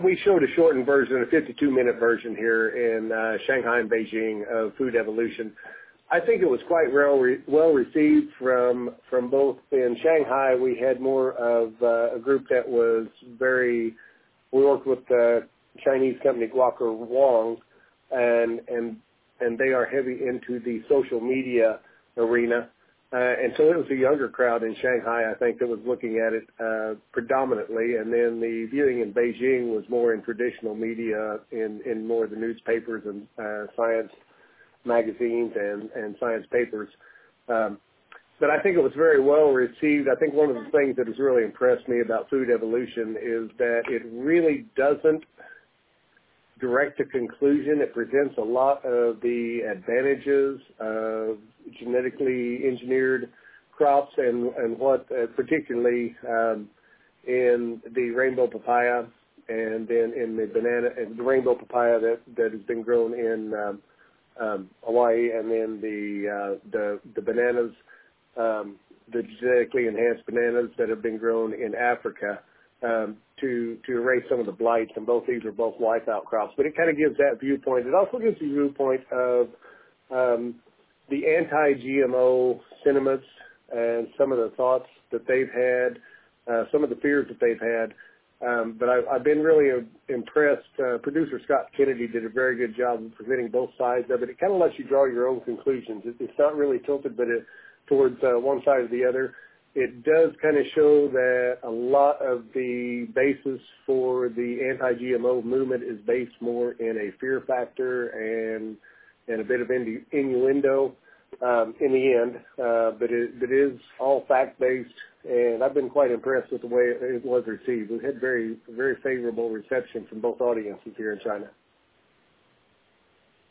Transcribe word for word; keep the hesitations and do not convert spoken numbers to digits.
we showed a shortened version, a fifty-two minute version here in uh, Shanghai and Beijing of Food Evolution. I think it was quite well, re- well received from from both. In Shanghai, we had more of uh, a group that was very, we worked with the Chinese company Guoke Wang, and, and, and they are heavy into the social media arena. Uh, and so it was a younger crowd in Shanghai, I think, that was looking at it uh, predominantly. And then the viewing in Beijing was more in traditional media, in, in more of the newspapers and uh, science magazines and, and science papers. Um, but I think it was very well received. I think one of the things that has really impressed me about Food Evolution is that it really doesn't direct to conclusion. It presents a lot of the advantages of genetically engineered crops and, and what uh, particularly um, in the rainbow papaya and then in the banana, and the rainbow papaya that, that has been grown in um, um, Hawaii, and then the, uh, the, the bananas, um, the genetically enhanced bananas that have been grown in Africa. Um, to, to erase some of the blights, and both these are both wipeout crops. But it kind of gives that viewpoint. It also gives the viewpoint of um, the anti-G M O sentiments and some of the thoughts that they've had, uh, some of the fears that they've had. Um, but I, I've been really uh, impressed. Uh, producer Scott Kennedy did a very good job of presenting both sides of it. It kind of lets you draw your own conclusions. It, it's not really tilted but it, towards uh, one side or the other. It does kind of show that a lot of the basis for the anti-G M O movement is based more in a fear factor and and a bit of innu- innuendo um, in the end, uh, but it, it is all fact-based, and I've been quite impressed with the way it was received. We had very, very favorable reception from both audiences here in China.